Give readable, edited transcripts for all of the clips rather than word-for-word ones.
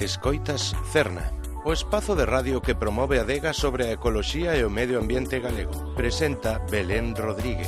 Escoitas Cerna, o espazo de radio que promove a adega sobre a ecoloxía e o medio ambiente galego. Presenta Belén Rodríguez.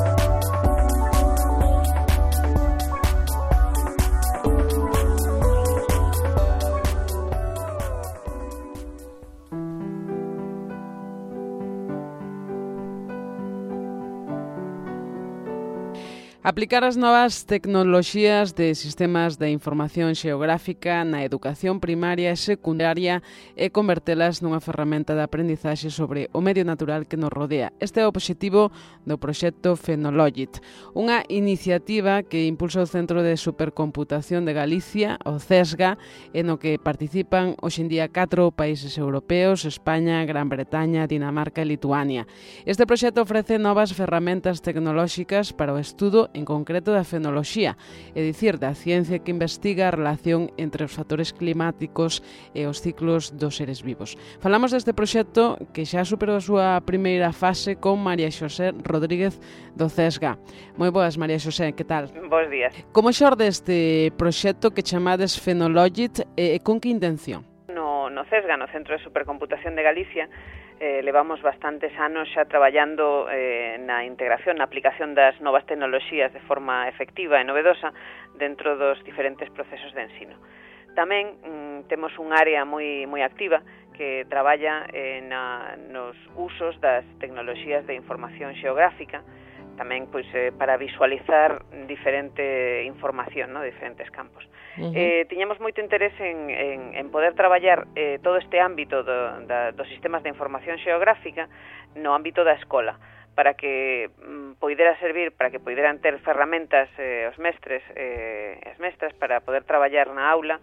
Aplicar as novas tecnoloxías de sistemas de información xeográfica na educación primaria e secundaria e convertelas nunha ferramenta de aprendizaxe sobre o medio natural que nos rodea. Este é o obxectivo do proxecto Phenologit, unha iniciativa que impulsa o Centro de Supercomputación de Galicia, o CESGA, e no que participan hoxendía 4 países europeos, España, Gran Bretaña, Dinamarca e Lituania. Este proxecto ofrece novas ferramentas tecnolóxicas para o estudo en concreto da fenoloxía, é dicir, da ciencia que investiga a relación entre os factores climáticos e os ciclos dos seres vivos. Falamos deste proxecto que xa superou a súa primeira fase con María Xosé Rodríguez do CESGA. Moi boas, María Xosé, que tal? Bos días. Como xorde este proxecto que chamades Phenologit e con que intención? No CESGA, no Centro de Supercomputación de Galicia, levamos bastantes anos xa traballando na integración, na aplicación das novas tecnoloxías de forma efectiva e novedosa dentro dos diferentes procesos de ensino. Tamén temos un área moi activa que traballa nos usos das tecnoloxías de información xeográfica, tamén para visualizar diferente información, diferentes campos. Tiñamos moito interés en poder traballar todo este ámbito dos sistemas de información xeográfica no ámbito da escola, para que poidera servir, para que poideran ter ferramentas os mestres e as mestras para poder traballar na aula,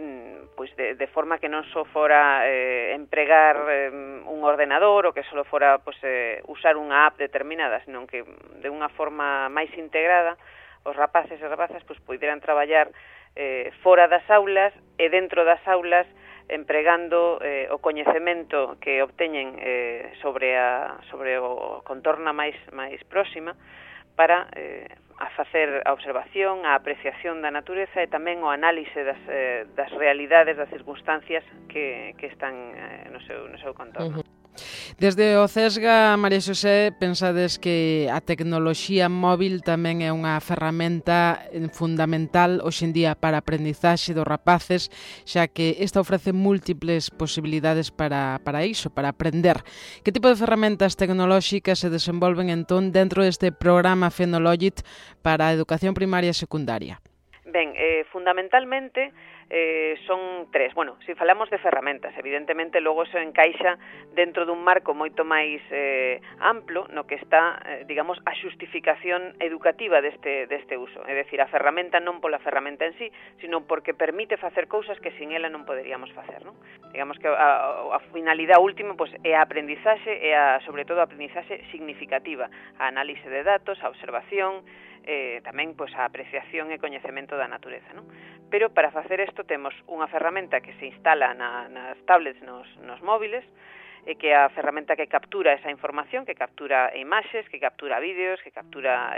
de forma que non só fora empregar un ordenador ou que só fora usar unha app determinada, senón que de unha forma máis integrada os rapaces e rapazas poideran traballar fora das aulas e dentro das aulas empregando o coñecemento que obteñen sobre o contorno máis próxima para a facer a observación, a apreciación da natureza e tamén o análise das realidades, das circunstancias que están no seu contorno. Desde o CESGA, María Xosé, pensades que a tecnoloxía móvil tamén é unha ferramenta fundamental hoxendía para a aprendizaxe dos rapaces, xa que esta ofrece múltiples posibilidades para iso, para aprender. Que tipo de ferramentas tecnolóxicas se desenvolven entón dentro deste programa Phenologit para a educación primaria e secundaria? Ben, fundamentalmente son 3. Bueno, se falamos de ferramentas, evidentemente logo eso encaixa dentro dun marco moito máis amplo no que está, digamos, a xustificación educativa deste uso. É dicir, a ferramenta non pola ferramenta en sí, sino porque permite facer cousas que sin ela non poderíamos facer, non? Digamos que a finalidade última é a aprendizaxe e sobre todo a aprendizaxe significativa, a análise de datos, a observación, tamén a apreciación e coñecemento da natureza, non? Pero para facer isto temos unha ferramenta que se instala nas tablets, nos móviles, que é a ferramenta que captura esa información, que captura imaxes, que captura vídeos, que captura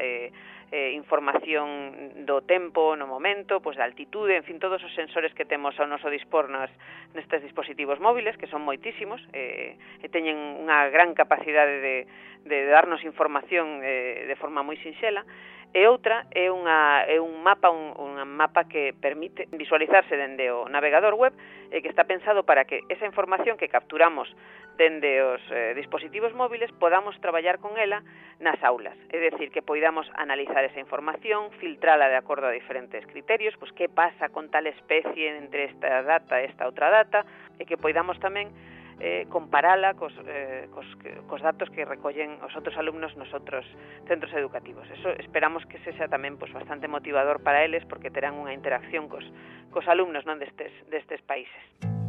información do tempo, no momento, da altitude, en fin, todos os sensores que temos ao noso dispor nestes dispositivos móviles, que son moitísimos, e teñen unha gran capacidade de darnos información de forma moi sinxela. E outra é un mapa que permite visualizarse dende o navegador web e que está pensado para que esa información que capturamos dende os dispositivos móviles podamos traballar con ela nas aulas. É dicir, que poidamos analizar esa información, filtrala de acordo a diferentes criterios, que pasa con tal especie entre esta data e esta outra data, e que poidamos tamén comparala cos datos que recollen os outros alumnos nos outros centros educativos. Eso esperamos que sexa tamén bastante motivador para eles, porque terán unha interacción cos alumnos destes países.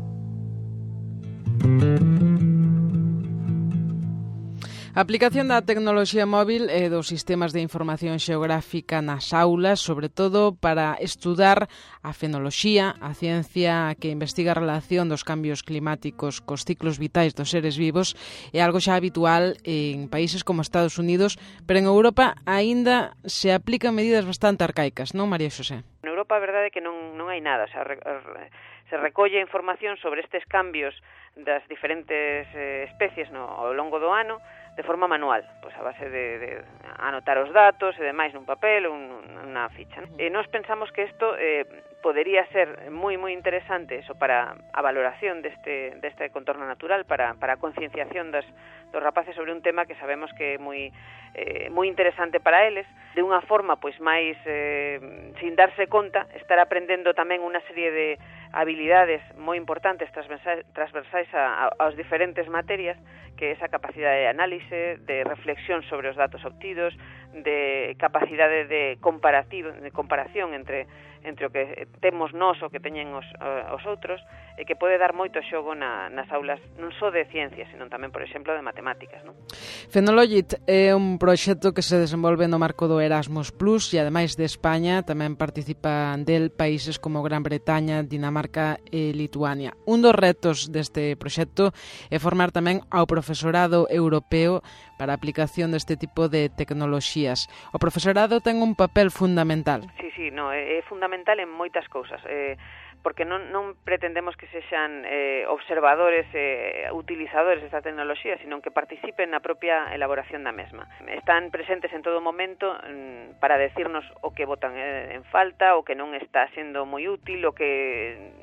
A aplicación da tecnoloxía móvil e dos sistemas de información xeográfica nas aulas, sobre todo para estudar a fenoloxía, a ciencia que investiga a relación dos cambios climáticos cos ciclos vitais dos seres vivos, é algo xa habitual en países como Estados Unidos, pero en Europa aínda se aplican medidas bastante arcaicas, non, María Xosé? En Europa a verdade é que non hai nada, se recolle información sobre estes cambios das diferentes especies ao longo do ano de forma manual, pois a base de anotar os datos e demais nun papel ou nunha ficha. E nós pensamos que isto podería ser moi interesante eso para a valoración deste contorno natural, para a concienciación dos rapaces sobre un tema que sabemos que é moi interesante para eles, de unha forma pois máis sin darse conta, estar aprendendo tamén unha serie de habilidades moi importantes transversais aos diferentes materias, que é esa capacidade de análise, de reflexión sobre os datos obtidos, de capacidade de comparación entre o que temos nós o que teñen os outros, e que pode dar moito xogo nas aulas non só de ciencias, sino tamén, por exemplo, de matemáticas, non? Fenologit é un proxecto que se desenvolve no marco do Erasmus Plus e, ademais de España, tamén participan del países como Gran Bretaña, Dinamarca e Lituania. Un dos retos deste proxecto é formar tamén ao profesorado europeo para a aplicación deste tipo de tecnoloxías. O profesorado ten un papel fundamental. Sí, no, é fundamental en moitas cousas, porque non pretendemos que sexan observadores utilizadores desta tecnoloxía, sino que participen na propia elaboración da mesma. Están presentes en todo momento para decirnos o que botan en falta, o que non está sendo moi útil, o que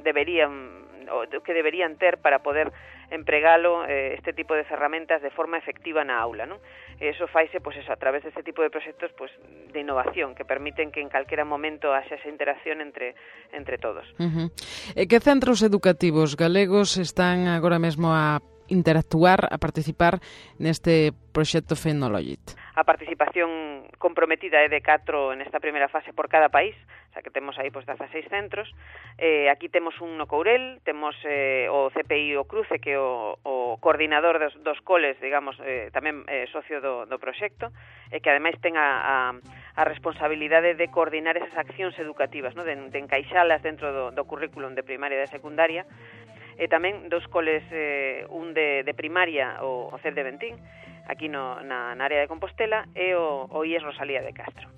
deberían ter para poder empregalo este tipo de ferramentas de forma efectiva na aula, non? E iso faise a través deste tipo de proxectos de innovación que permiten que en calquera momento haxa esa interacción entre todos. E que centros educativos galegos están agora mesmo a interactuar, a participar neste proxecto Fenologit? A participación comprometida é de 4 nesta primeira fase por cada país, o sea que temos aí 16 centros. Aquí temos un no Courel, temos o CPI o Cruce, que é o coordinador dos coles, digamos, tamén socio do proxecto, e que ademais ten a responsabilidade de coordinar esas accións educativas, ¿no? de encaixalas dentro do currículum de primaria e de secundaria. E tamén dos coles, un de primaria, o CEP de Bentín, aquí na área de Compostela, e o IES Rosalía de Castro.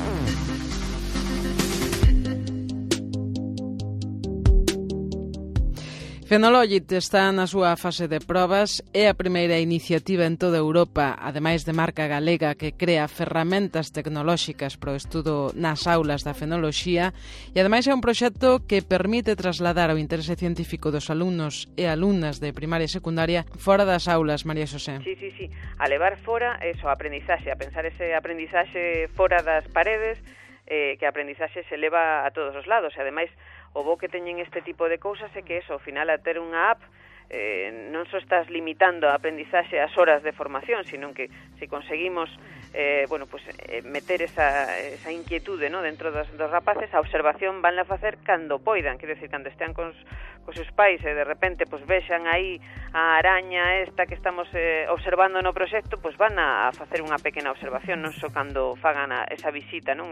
Fenologit está na súa fase de probas, é a primeira iniciativa en toda Europa, ademais de marca galega, que crea ferramentas tecnolóxicas para o estudo nas aulas da fenoloxía, e ademais é un proxecto que permite trasladar o interese científico dos alumnos e alumnas de primaria e secundaria fora das aulas, María Xosé. Sí, a levar fora eso, a aprendizaxe, a pensar ese aprendizaxe fora das paredes, que a aprendizaxe se leva a todos os lados, e ademais o bo que teñen este tipo de cousas é que ao final a ter unha app non só estás limitando a aprendizaxe ás horas de formación, sino que se conseguimos meter esa inquietude, ¿no? dentro dos rapaces, a observación vanla a facer cando poidan, quero dicir, cando estean cos seus pais e de repente vexan aí a araña esta que estamos observando no proxecto, van a facer unha pequena observación, non só cando fagan esa visita, non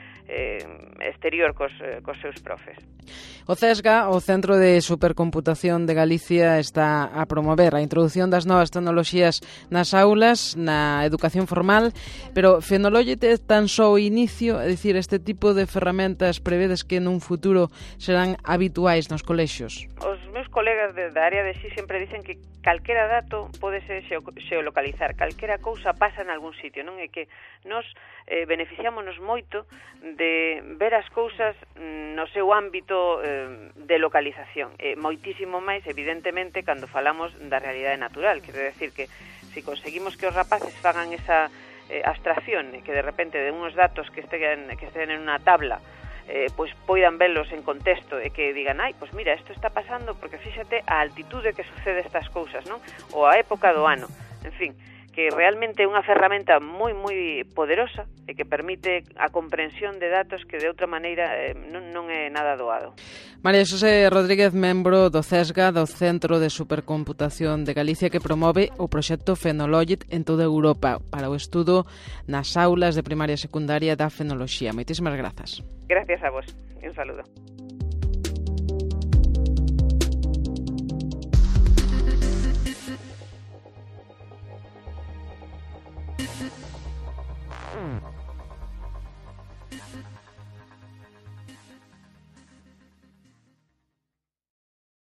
exterior cos seus profes. O CESGA, o Centro de Supercomputación de Galicia, está a promover a introdución das novas tecnoloxías nas aulas, na educación formal, pero Fenologit é tan só o inicio, é dicir, este tipo de ferramentas prevedes que nun futuro serán habituais nos colexios? Os meus colegas da área de SI sempre dicen que calquera dato pode ser xeolocalizar, calquera cousa pasa en algún sitio, non? É que nos beneficiámonos moito de ver as cousas no seu ámbito de localización, moitísimo máis, evidentemente, cando falamos da realidade natural, quero decir que se conseguimos que os rapaces fagan esa abstracción, que de repente de uns datos que estén en unha tabla poidan velos en contexto e que digan, mira, isto está pasando porque fíxate a altitude que sucede estas cousas, non? Ou a época do ano, en fin, que realmente é unha ferramenta moi poderosa e que permite a comprensión de datos que de outra maneira non é nada doado. María Xosé Rodríguez, membro do CESGA, do Centro de Supercomputación de Galicia, que promove o proxecto Fenologit en toda Europa para o estudo nas aulas de primaria e secundaria da fenoloxía. Moitísimas grazas. Gracias a vos. Un saludo.